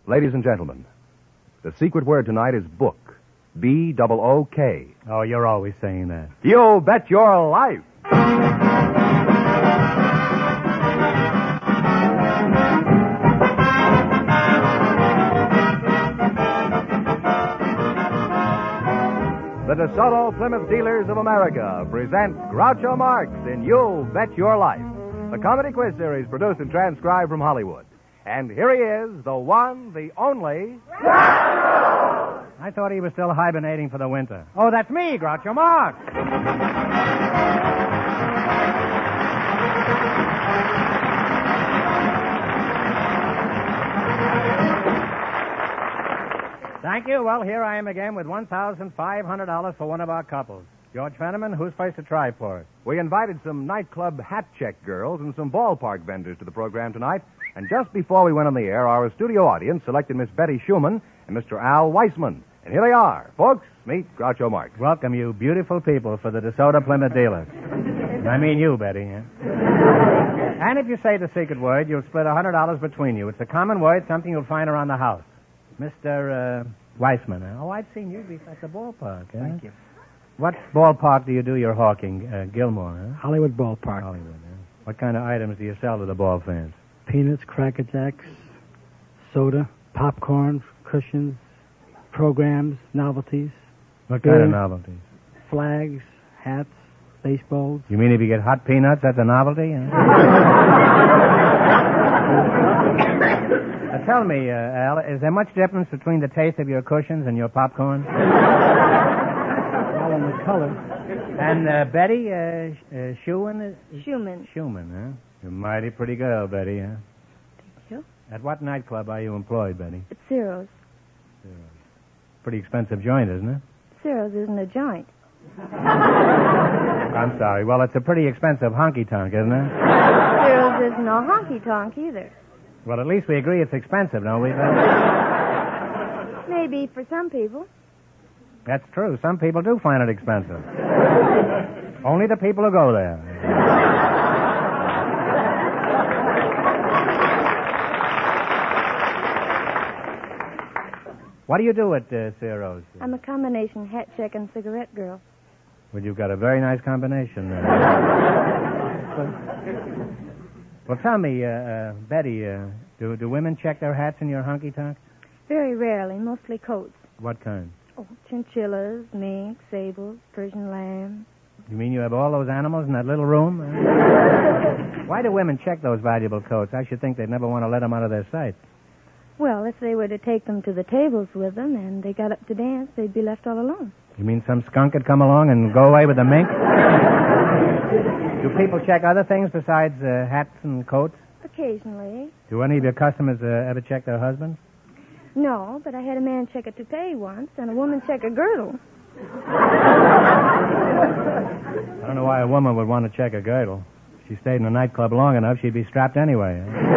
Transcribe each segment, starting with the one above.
Ladies and gentlemen, the secret word tonight is book. B-O-O-K. Oh, you're always saying that. You bet your life. The DeSoto Plymouth Dealers of America present Groucho Marx in You Bet Your Life, the comedy quiz series produced and transcribed from Hollywood. And here he is, the one, the only... Groucho! I thought he was still hibernating for the winter. Oh, that's me, Groucho Marx. Thank you. Well, here I am again with $1,500 for one of our couples. George Fenneman, who's supposed to try for it? We invited some nightclub hat check girls and some ballpark vendors to the program tonight. And just before we went on the air, our studio audience selected Miss Betty Schumann and Mr. Al Weissman. And here they are. Folks, meet Groucho Marx. Welcome, you beautiful people, for the DeSoto Plymouth Dealers. I mean you, Betty. Yeah? And if you say the secret word, you'll split $100 between you. It's a common word, something you'll find around the house. Mr. Weissman. Oh, I'd seen you at the ballpark. Thank you. What ballpark do you do your hawking? Gilmore, huh? Hollywood Ballpark. Hollywood, huh? What kind of items do you sell to the ball fans? Peanuts, Cracker Jacks, soda, popcorn, cushions, programs, novelties. What kind of novelties? Flags, hats, baseballs. You mean if you get hot peanuts, that's a novelty? Huh? Tell me, Al, is there much difference between the taste of your cushions and your popcorn? All in the color. And Betty, Schumann? Schumann. Schumann, huh? You're a mighty pretty girl, Betty, huh? Thank you. At what nightclub are you employed, Betty? At Ciro's. Pretty expensive joint, isn't it? Ciro's isn't a joint. I'm sorry. Well, it's a pretty expensive honky-tonk, isn't it? Ciro's isn't a honky-tonk either. Well, at least we agree it's expensive, don't we, Betty? Maybe for some people. That's true. Some people do find it expensive. Only the people who go there. What do you do at Ciro's? I'm a combination hat check and cigarette girl. Well, you've got a very nice combination there. Well, tell me, Betty, do women check their hats in your honky-tonk? Very rarely, mostly coats. What kind? Oh, chinchillas, mink, sables, Persian lamb. You mean you have all those animals in that little room? Why do women check those valuable coats? I should think they'd never want to let them out of their sight. Well, if they were to take them to the tables with them and they got up to dance, they'd be left all alone. You mean some skunk would come along and go away with the mink? Do people check other things besides hats and coats? Occasionally. Do any of your customers ever check their husbands? No, but I had a man check a toupee once and a woman check a girdle. I don't know why a woman would want to check a girdle. If she stayed in a nightclub long enough, she'd be strapped anyway.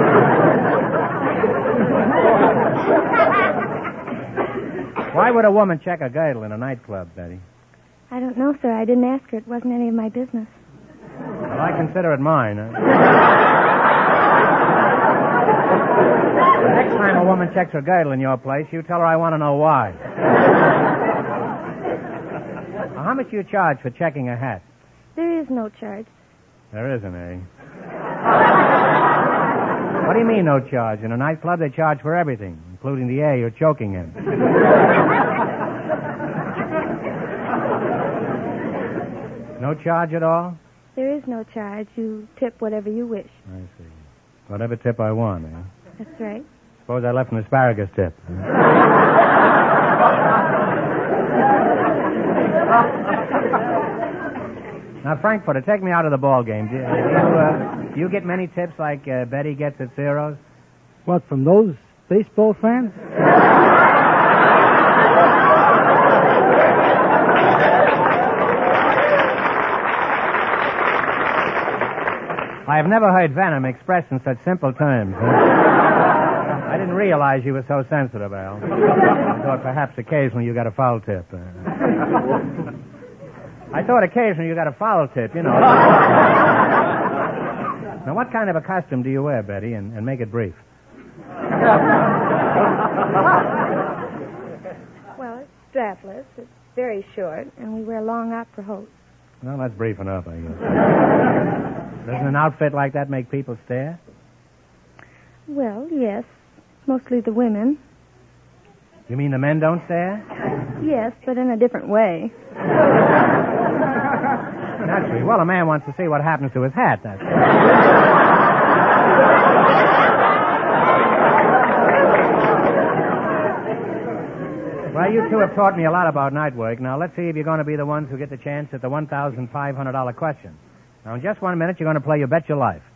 Why would a woman check a girdle in a nightclub, Betty? I don't know, sir. I didn't ask her. It wasn't any of my business. Well, I consider it mine. The next time a woman checks her girdle in your place, you tell her I want to know why. Now, how much do you charge for checking a hat? There is no charge. There isn't, eh? What do you mean, no charge? In a nightclub, they charge for everything, including the air you're choking in. No charge at all? There is no charge. You tip whatever you wish. I see. Whatever tip I want, eh? That's right. Suppose I left an asparagus tip. Now, Frankfurter, take me out of the ball game. Do you get many tips like Betty gets at Ciro's? What, from those baseball fans? I have never heard venom expressed in such simple terms. I didn't realize you were so sensitive, Al. I thought perhaps occasionally you got a foul tip. I thought occasionally you got a foul tip, you know. Now, what kind of a costume do you wear, Betty? And make it brief. Well, it's strapless. It's very short, and we wear long opera hose. Well, that's brief enough, I guess. Doesn't an outfit like that make people stare? Well, yes. Mostly the women. You mean the men don't stare? Yes, but in a different way. Naturally. Well, a man wants to see what happens to his hat, that's all. Well, you two have taught me a lot about night work. Now, let's see if you're going to be the ones who get the chance at the $1,500 question. Now, in just 1 minute, you're going to play You Bet Your Life.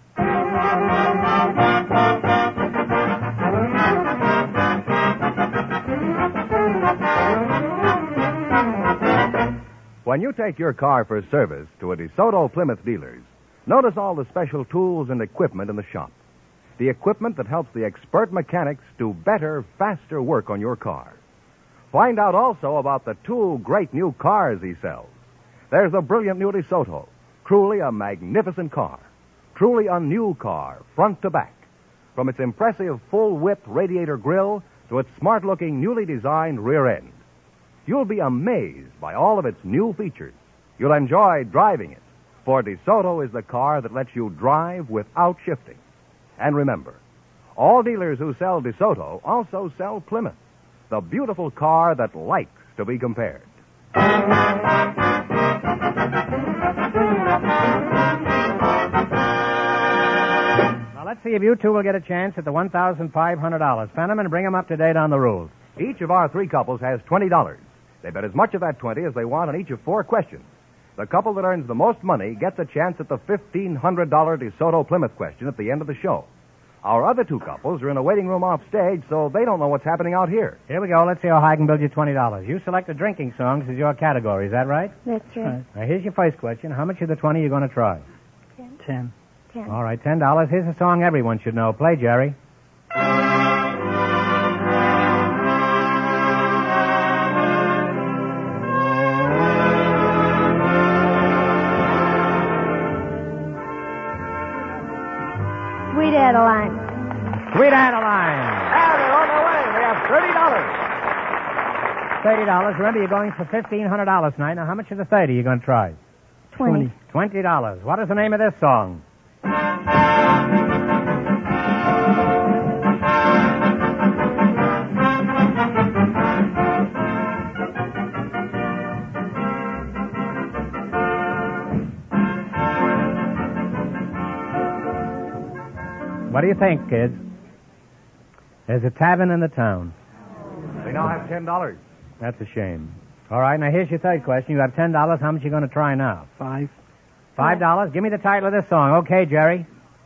When you take your car for service to a DeSoto Plymouth dealers, notice all the special tools and equipment in the shop. The equipment that helps the expert mechanics do better, faster work on your car. Find out also about the 2 great new cars he sells. There's the brilliant new DeSoto, truly a magnificent car. Truly a new car, front to back. From its impressive full-width radiator grille to its smart-looking, newly designed rear end. You'll be amazed by all of its new features. You'll enjoy driving it, for DeSoto is the car that lets you drive without shifting. And remember, all dealers who sell DeSoto also sell Plymouth, the beautiful car that likes to be compared. Now, let's see if you two will get a chance at the $1,500. Fenneman, bring them up to date on the rules. Each of our 3 couples has $20. They bet as much of that 20 as they want on each of 4 questions. The couple that earns the most money gets a chance at the $1,500 DeSoto Plymouth question at the end of the show. Our other 2 couples are in a waiting room off stage, so they don't know what's happening out here. Here we go. Let's see how high I can build you $20. You select the drinking songs as your category. Is that right? That's right. Now, here's your first question. How much of the 20 are you going to try? 10. 10. All right, $10. Here's a song everyone should know. Play, Jerry. Sweet Adeline. Sweet Adeline. And they're on their way. They have $30. $30. Remember, you're going for $1,500 tonight. Now, how much of the 30 are you going to try? 20. $20. What is the name of this song? What do you think, kids? There's a tavern in the town. They now have $10. That's a shame. All right, now here's your third question. You have $10. How much are you going to try now? 5. $5? Give me the title of this song. Okay, Jerry.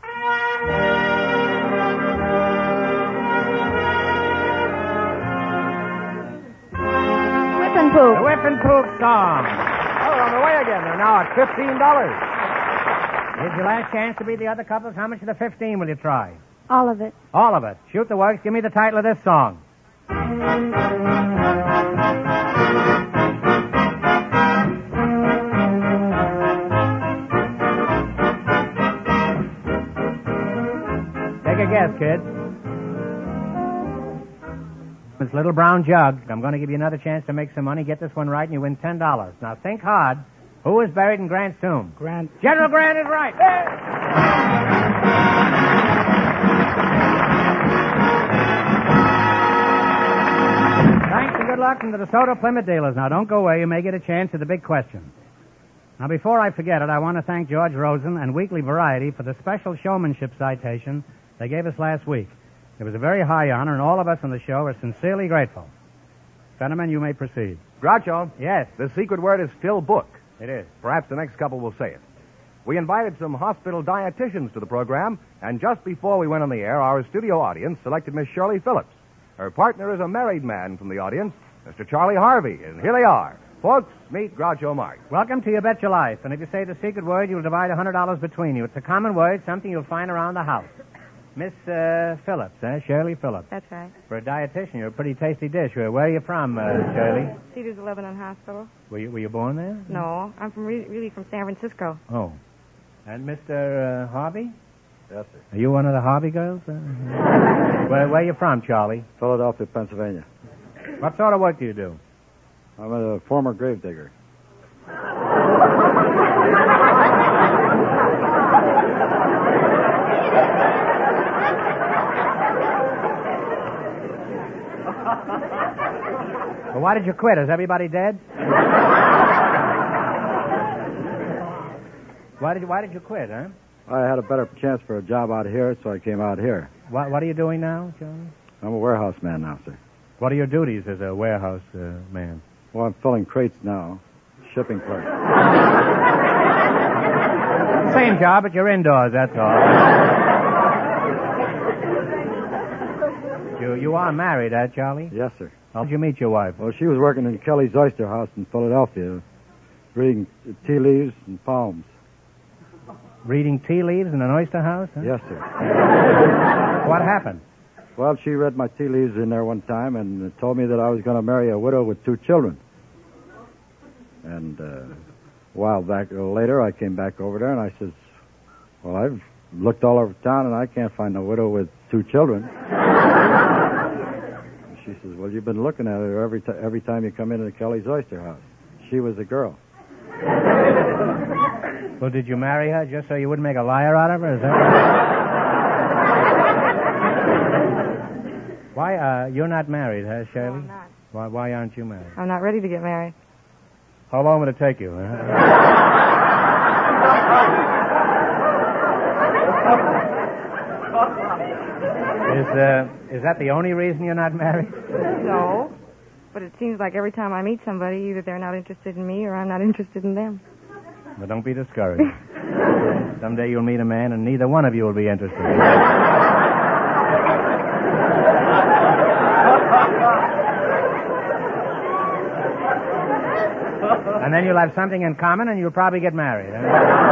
Whip and Poop. The Whip and Poop song. Oh, they're on their way again. They're now at $15. Here's your last chance to beat the other couples. How much of the 15 will you try? All of it. All of it. Shoot the works. Give me the title of this song. Take a guess, kid. This little brown jug. I'm going to give you another chance to make some money. Get this one right, and you win $10. Now, think hard. Who is buried in Grant's tomb? Grant. General Grant is right. Thanks and good luck from the DeSoto Plymouth dealers. Now, don't go away. You may get a chance at the big question. Now, before I forget it, I want to thank George Rosen and Weekly Variety for the special showmanship citation they gave us last week. It was a very high honor, and all of us on the show are sincerely grateful. Fenneman, you may proceed. Groucho. Yes, The secret word is still book. it is. Perhaps the next couple will say it. We invited some hospital dietitians to the program, and just before we went on the air, our studio audience selected Miss Shirley Phillips. Her partner is a married man from the audience, Mr. Charlie Harvey, and here they are. Folks, meet Groucho Marx. Welcome to You Bet Your Life. And if you say the secret word, you'll divide $100 between you. It's a common word, something you'll find around the house. Miss Phillips, Shirley Phillips. That's right. For a dietitian, you're a pretty tasty dish. Where are you from, Shirley? Cedars of Lebanon Hospital. Were you born there? No, I'm from really from San Francisco. Oh. And Mr. Harvey? Yes, sir. Are you one of the Harvey girls? Where you from, Charlie? Philadelphia, Pennsylvania. What sort of work do you do? I'm a former gravedigger. Well, why did you quit? Is everybody dead? Why did you quit, huh? I had a better chance for a job out here, so I came out here. What are you doing now, Charlie? I'm a warehouse man now, sir. What are your duties as a warehouse man? Well, I'm filling crates now. Shipping clerk. Same job, but you're indoors, that's all. You are married, Charlie? Yes, sir. How did you meet your wife? Well, she was working in Kelly's Oyster House in Philadelphia, reading tea leaves and palms. Reading tea leaves in an oyster house? Huh? Yes, sir. What happened? Well, she read my tea leaves in there one time and told me that I was going to marry a widow with 2 children. And a while back later, I came back over there and I says, well, I've looked all over town and I can't find a widow with 2 children. She says, well, you've been looking at her every time you come into the Kelly's Oyster House. She was a girl. Well, did you marry her just so you wouldn't make a liar out of her? Is that Why, you're not married, huh, Shirley? No, I'm not. Why aren't you married? I'm not ready to get married. How long would it take you? Huh? Is that the only reason you're not married? No, but it seems like every time I meet somebody, either they're not interested in me or I'm not interested in them. Well, don't be discouraged. Someday you'll meet a man and neither one of you will be interested. And then you'll have something in common and you'll probably get married. Huh?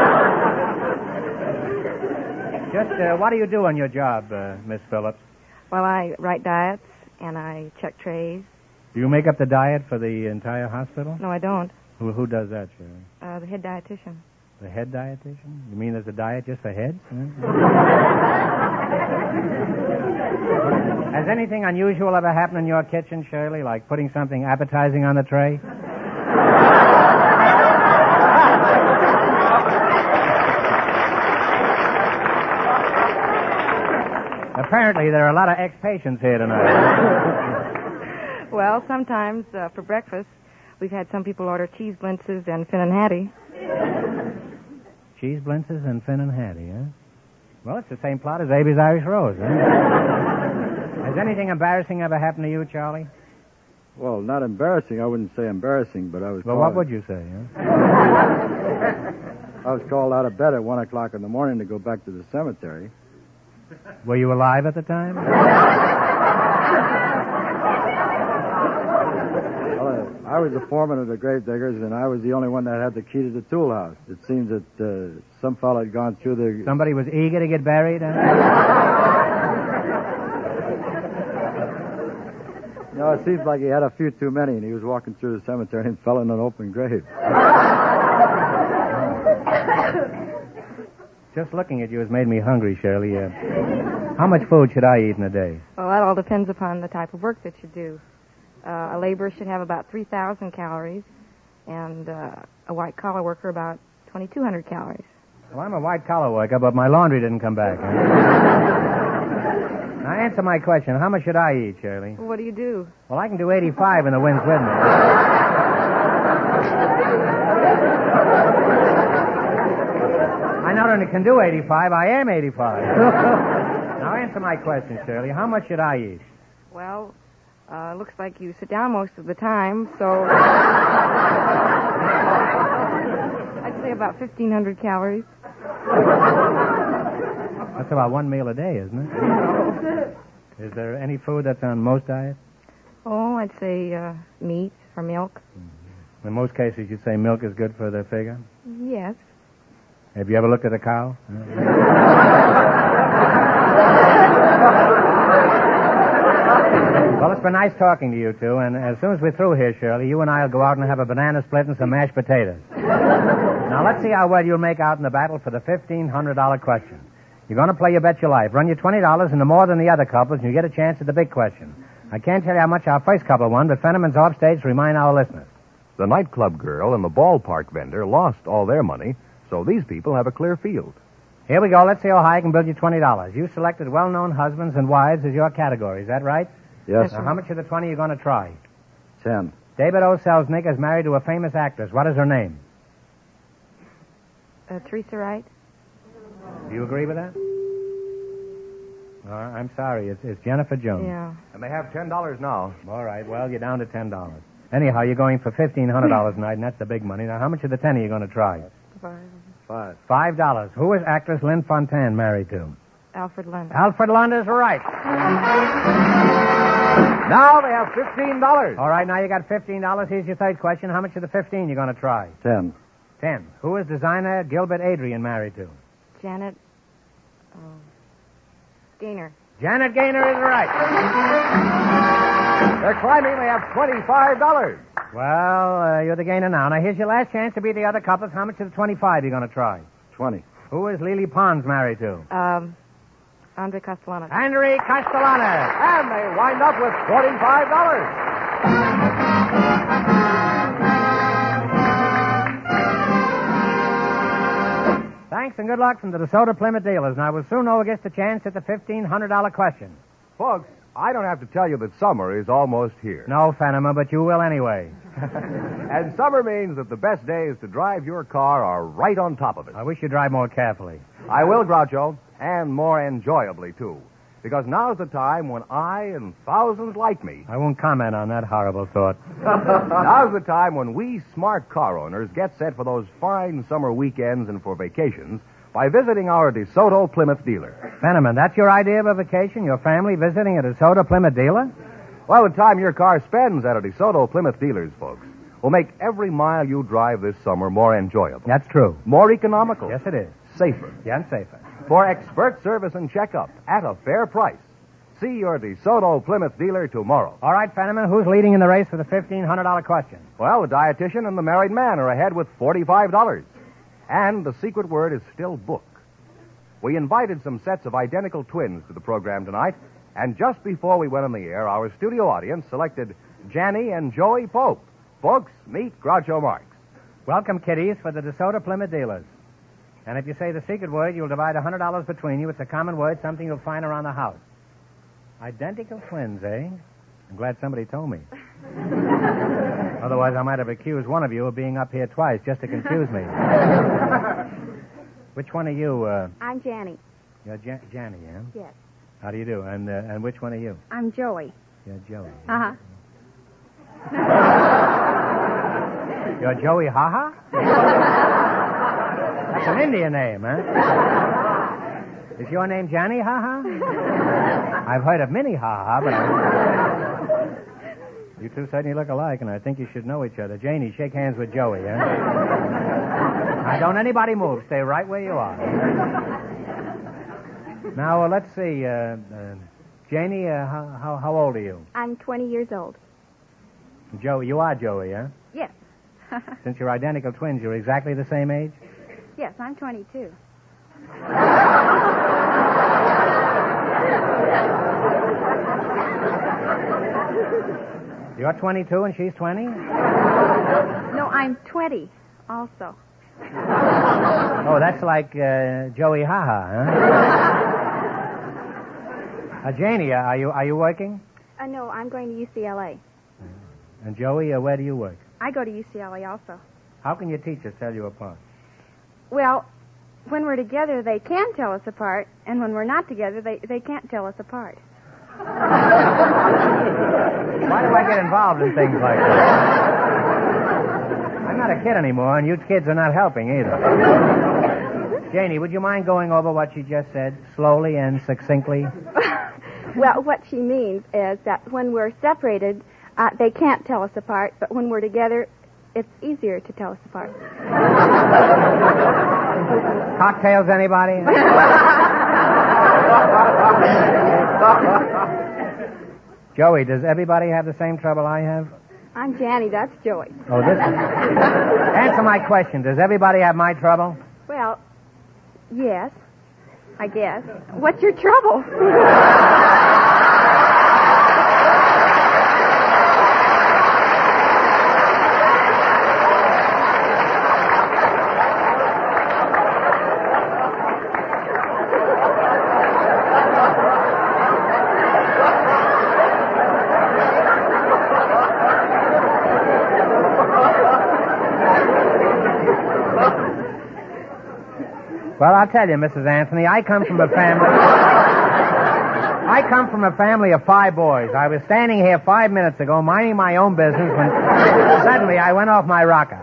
Just, what do you do on your job, Miss Phillips? Well, I write diets and I check trays. Do you make up the diet for the entire hospital? No, I don't. Who does that, Shirley? The head dietitian. The head dietitian? You mean there's a diet just for heads? Huh? Has anything unusual ever happened in your kitchen, Shirley, like putting something appetizing on the tray? Apparently, there are a lot of ex-patients here tonight. Well, sometimes for breakfast, we've had some people order cheese blintzes and Finn and Hattie. Cheese blintzes and Finn and Hattie, huh? Well, it's the same plot as Abe's Irish Rose, huh? Has anything embarrassing ever happened to you, Charlie? Well, not embarrassing. I wouldn't say embarrassing, but I was Well, what would you say, huh? I was called out of bed at 1 o'clock in the morning to go back to the cemetery. Were you alive at the time? Well, I was the foreman of the gravediggers, and I was the only one that had the key to the tool house. It seems that some fellow had gone through the... Somebody was eager to get buried, huh? No, it seems like he had a few too many, and he was walking through the cemetery and fell in an open grave. Just looking at you has made me hungry, Shirley. How much food should I eat in a day? Well, that all depends upon the type of work that you do. A laborer should have about 3,000 calories, and a white-collar worker about 2,200 calories. Well, I'm a white-collar worker, but my laundry didn't come back. Huh? Now, answer my question. How much should I eat, Shirley? Well, what do you do? Well, I can do 85 and the wind's with me. I not only can do 85, I am 85. Now, answer my question, Shirley. How much should I eat? Well, looks like you sit down most of the time, so... I'd say about 1,500 calories. That's about one meal a day, isn't it? Is there any food that's on most diets? Oh, I'd say meat or milk. Mm-hmm. In most cases, you say milk is good for the figure? Yes. Have you ever looked at a cow? Well, it's been nice talking to you two, and as soon as we're through here, Shirley, you and I will go out and have a banana split and some mashed potatoes. Now, let's see how well you'll make out in the battle for the $1,500 question. You're going to play You Bet Your Life. Run you $20 into more than the other couples, and you get a chance at the big question. I can't tell you how much our first couple won, but Fenneman's off stage to remind our listeners. The nightclub girl and the ballpark vendor lost all their money, so these people have a clear field. Here we go. Let's see how high I can build you $20. You selected well-known husbands and wives as your category. Is that right? Yes, Now, sir. how much of the 20 are you going to try? 10. David O. Selznick is married to a famous actress. What is her name? Teresa Wright? Do you agree with that? I'm sorry. It's Jennifer Jones. Yeah. And they have $10 now. All right. Well, you're down to $10. Anyhow, you're going for $1,500 tonight, and that's the big money. Now, how much of the 10 are you going to try? 5. $5. Who is actress Lynn Fontaine married to? Alfred Lund. Alfred Lund is right. Now they have $15. All right, now you got $15. Here's your third question. How much of the 15 you going to try? 10. 10. Who is designer Gilbert Adrian married to? Janet Gaynor. Janet Gaynor is right. They're climbing. They have $25. Well, you're the gainer now. Now, here's your last chance to beat the other couples. How much of the 25 are you going to try? 20. Who is Lily Pons married to? Andre Castellano. Henry Castellano. And they wind up with $45. Thanks and good luck from the DeSoto Plymouth dealers. Now, we'll soon know who gets the chance at the $1,500 question. Folks, I don't have to tell you that summer is almost here. No, Fenneman, but you will anyway. And summer means that the best days to drive your car are right on top of it. I wish you'd drive more carefully. I will, Groucho, and more enjoyably, too. Because now's the time when I and thousands like me... I won't comment on that horrible thought. Now's the time when we smart car owners get set for those fine summer weekends and for vacations by visiting our DeSoto Plymouth dealer. Fenneman, that's your idea of a vacation? Your family visiting a DeSoto Plymouth dealer? Well, the time your car spends at a DeSoto Plymouth dealer's, folks, will make every mile you drive this summer more enjoyable. That's true. More economical. Yes, it is. Safer. Yeah, and safer. For expert service and checkup at a fair price. See your DeSoto Plymouth dealer tomorrow. All right, Fenneman, who's leading in the race for the $1,500 question? Well, the dietitian and the married man are ahead with $45. And the secret word is still book. We invited some sets of identical twins to the program tonight, and just before we went on the air, our studio audience selected Janny and Joey Pope. Folks, meet Groucho Marx. Welcome, kiddies, for the DeSoto Plymouth dealers. And if you say the secret word, you'll divide $100 between you. It's a common word, something you'll find around the house. Identical twins, eh? I'm glad somebody told me. Otherwise, I might have accused one of you of being up here twice just to confuse me. Which one are you? I'm Janny. You're Janny, yeah? Yes. How do you do? And which one are you? I'm Joey. You're Joey. Uh-huh. You're Joey Ha-Ha? That's an Indian name, huh? Is your name Johnny Ha-Ha? I've heard of Minnie Ha-Ha, but you two certainly look alike, and I think you should know each other. Janie, shake hands with Joey, huh? Now, don't anybody move. Stay right where you are. Now, let's see. Janie, how old are you? I'm 20 years old. Joey, you are Joey, huh? Yes. Since you're identical twins, you're exactly the same age? Yes, I'm 22. You're 22 and she's 20? No, I'm 20 also. Oh, that's like Joey Ha-Ha, huh? Janie, are you working? No, I'm going to UCLA. And Joey, where do you work? I go to UCLA also. How can your teachers tell you apart? Well, when we're together, they can tell us apart, and when we're not together, they can't tell us apart. Why do I get involved in things like that? I'm not a kid anymore, and you kids are not helping either. Janie, would you mind going over what she just said, slowly and succinctly? Well, what she means is that when we're separated, they can't tell us apart, but when we're together, it's easier to tell us apart. Cocktails, anybody? Joey, does everybody have the same trouble I have? I'm Janny, that's Joey. Oh, this is... Answer my question. Does everybody have my trouble? Well, yes. I guess. What's your trouble? Well, I'll tell you, Mrs. Anthony, I come from a family of 5 boys. I was standing here 5 minutes ago minding my own business when suddenly I went off my rocker.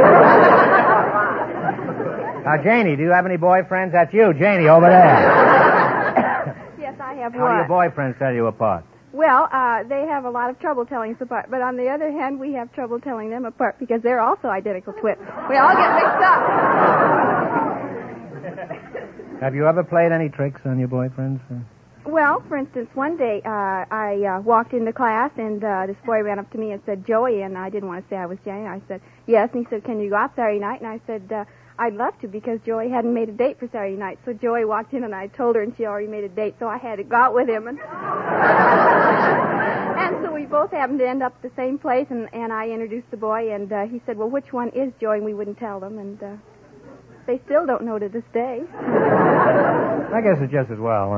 Now, Janie, do you have any boyfriends? That's you, Janie, over there. Yes, I have How do one. your boyfriends tell you apart? Well, they have a lot of trouble telling us apart, but on the other hand, we have trouble telling them apart because they're also identical twins. We all get mixed up. Have you ever played any tricks on your boyfriends? Well, for instance, one day I walked into class and this boy ran up to me and said, Joey, and I didn't want to say I was Janie. I said, yes, and he said, can you go out Saturday night? And I said, I'd love to because Joey hadn't made a date for Saturday night. So Joey walked in and I told her and she already made a date, so I had to go out with him. And so we both happened to end up at the same place, and I introduced the boy, and he said, well, which one is Joey? And we wouldn't tell them, and they still don't know to this day. I guess it's just as well.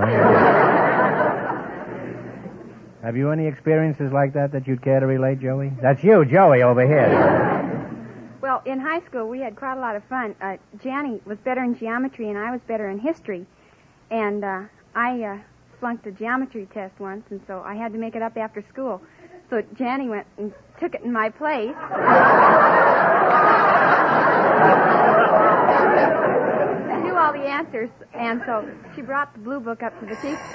Have you any experiences like that you'd care to relate, Joey? That's you, Joey, over here. Well, in high school, we had quite a lot of fun. Janie was better in geometry, and I was better in history. And I flunked the geometry test once, and so I had to make it up after school. So Janie went and took it in my place. Knew all the answers, and so she brought the blue book up to the teacher.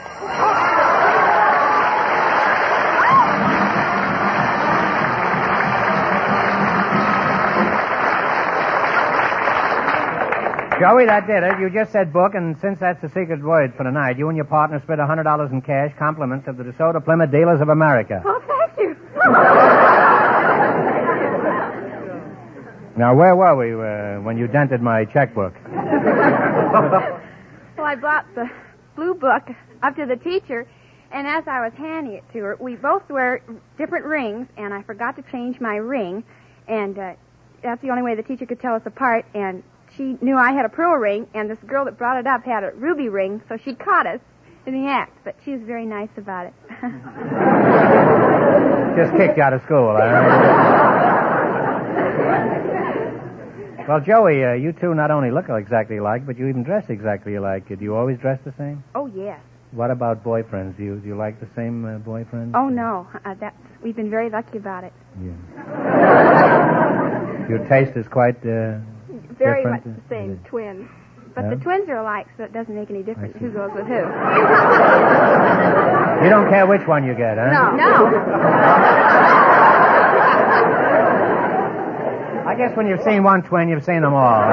Joey, that did it. You just said book, and since that's the secret word for tonight, you and your partner split $100 in cash, compliments of the DeSoto Plymouth Dealers of America. Oh, thank you. Now, where were we when you dented my checkbook? Well, I brought the blue book up to the teacher, and as I was handing it to her, we both wear different rings, and I forgot to change my ring, and that's the only way the teacher could tell us apart, and she knew I had a pearl ring, and this girl that brought it up had a ruby ring, so she caught us in the act, but she was very nice about it. Just kicked you out of school, huh? Well, Joey, you two not only look exactly alike, but you even dress exactly alike. Do you always dress the same? Oh, yes. What about boyfriends? Do you like the same boyfriends? Oh, no. We've been very lucky about it. Yeah. Your taste is quite very much the same, twins. But the twins are alike, so it doesn't make any difference who goes with who. You don't care which one you get, huh? No. I guess when you've seen one twin, you've seen them all.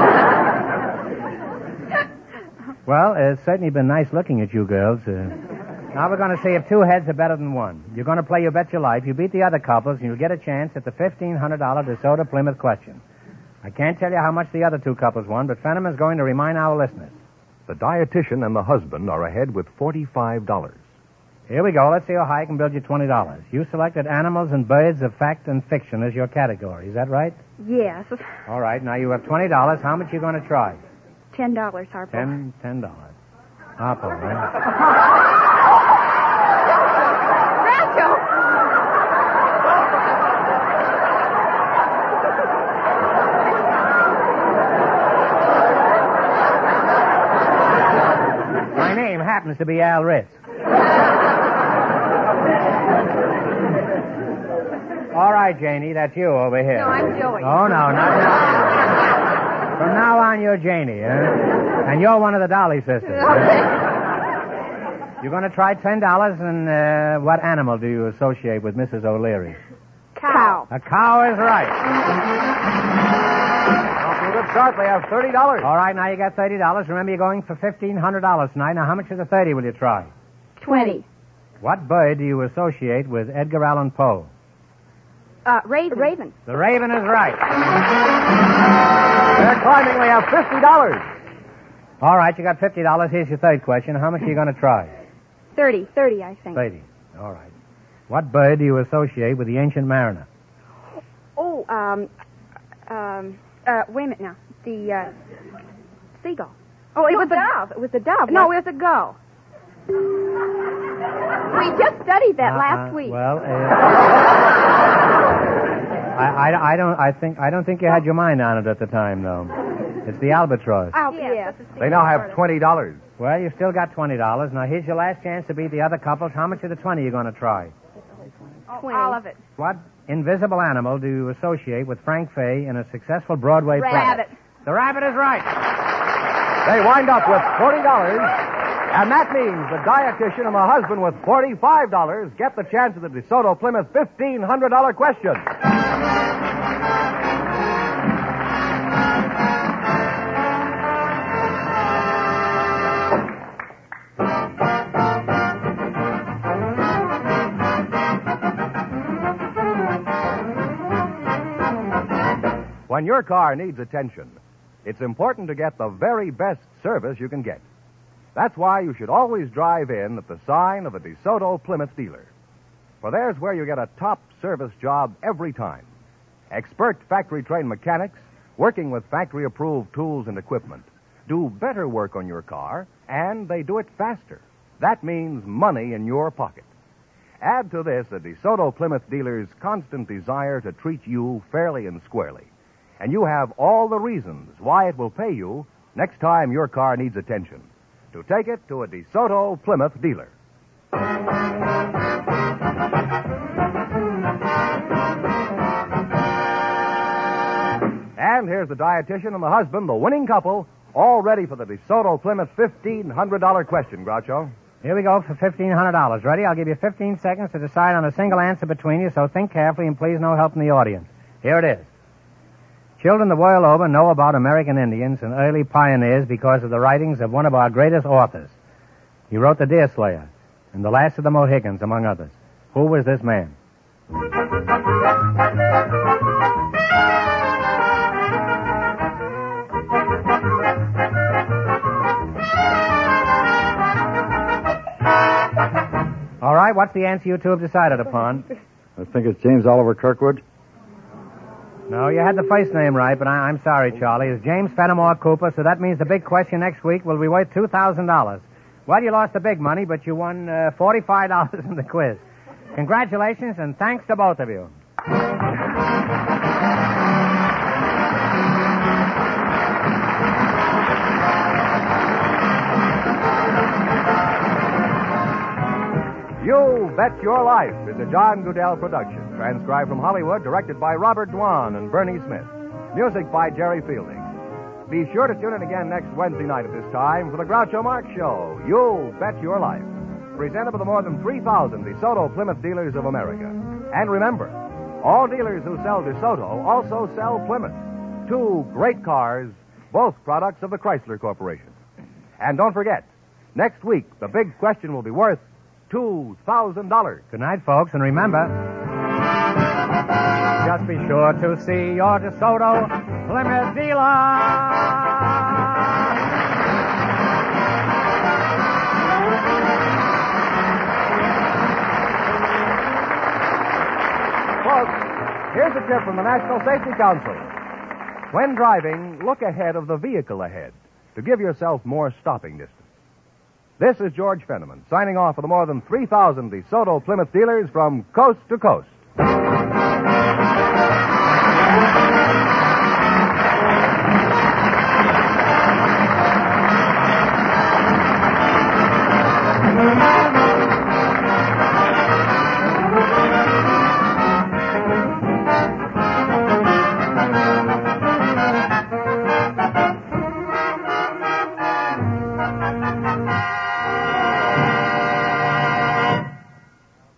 Well, it's certainly been nice looking at you girls. Now we're going to see if 2 heads are better than 1. You're going to play You Bet Your Life. You beat the other couples, and you'll get a chance at the $1,500 DeSoto Plymouth question. I can't tell you how much the other 2 couples won, but Fenneman's going to remind our listeners. The dietitian and the husband are ahead with $45. Here we go. Let's see how high I can build you $20. You selected animals and birds of fact and fiction as your category. Is that right? Yes. All right. Now you have $20. How much are you going to try? $10, Harpo. $10. Harpo, right? My name happens to be Al Ritz. All right, Janie, that's you over here. No, I'm Joey. Oh, no, not now. From now on, you're Janie, huh? And you're one of the Dolly sisters. You're going to try $10, and what animal do you associate with Mrs. O'Leary? Cow. A cow is right. Off to a good start. They have $30. All right, now you got $30. Remember, you're going for $1,500 tonight. Now, how much of the 30 will you try? 20. What bird do you associate with Edgar Allan Poe? Raven. The raven is right. They're climbing. They have $50. All right, you got $50. Here's your third question. How much are you going to try? 30, I think. 30. All right. What bird do you associate with the ancient mariner? Oh, wait a minute now. The, seagull. Oh, it was a dove. It was a dove. No, it was a gull. We just studied that last week. Well, I don't think you had your mind on it at the time, though. It's the albatross. Oh, yes. They now have $20. Well, you still got $20. Now, here's your last chance to beat the other couples. How much of the 20 are you going to try? All of it. What invisible animal do you associate with Frank Fay in a successful Broadway play? Rabbit. The rabbit is right. They wind up with $40, and that means the dietitian and the husband with $45 get the chance of the DeSoto Plymouth $1,500 question. When your car needs attention, it's important to get the very best service you can get. That's why you should always drive in at the sign of a DeSoto Plymouth dealer. For there's where you get a top service job every time. Expert factory-trained mechanics, working with factory-approved tools and equipment, do better work on your car, and they do it faster. That means money in your pocket. Add to this a DeSoto Plymouth dealer's constant desire to treat you fairly and squarely, and you have all the reasons why it will pay you next time your car needs attention to take it to a DeSoto Plymouth dealer. And here's the dietitian and the husband, the winning couple, all ready for the DeSoto Plymouth $1,500 question, Groucho. Here we go for $1,500. Ready? I'll give you 15 seconds to decide on a single answer between you, so think carefully and please no help from the audience. Here it is. Children the world over know about American Indians and early pioneers because of the writings of one of our greatest authors. He wrote The Deerslayer and The Last of the Mohicans, among others. Who was this man? All right, what's the answer you two have decided upon? I think it's James Oliver Kirkwood. No, you had the first name right, but I'm sorry, Charlie. It's James Fenimore Cooper, so that means the big question next week will be worth $2,000. Well, you lost the big money, but you won $45 in the quiz. Congratulations, and thanks to both of you. You Bet Your Life is a John Goodell production, transcribed from Hollywood, directed by Robert Dwan and Bernie Smith. Music by Jerry Fielding. Be sure to tune in again next Wednesday night at this time for the Groucho Marx Show, You'll Bet Your Life, presented by the more than 3,000 DeSoto Plymouth dealers of America. And remember, all dealers who sell DeSoto also sell Plymouth. Two great cars, both products of the Chrysler Corporation. And don't forget, next week the big question will be worth $2,000. Good night, folks, and remember, just be sure to see your DeSoto Plymouth dealer. Folks, here's a tip from the National Safety Council. When driving, look ahead of the vehicle ahead to give yourself more stopping distance. This is George Fenneman, signing off for the more than 3,000 DeSoto Plymouth dealers from coast to coast.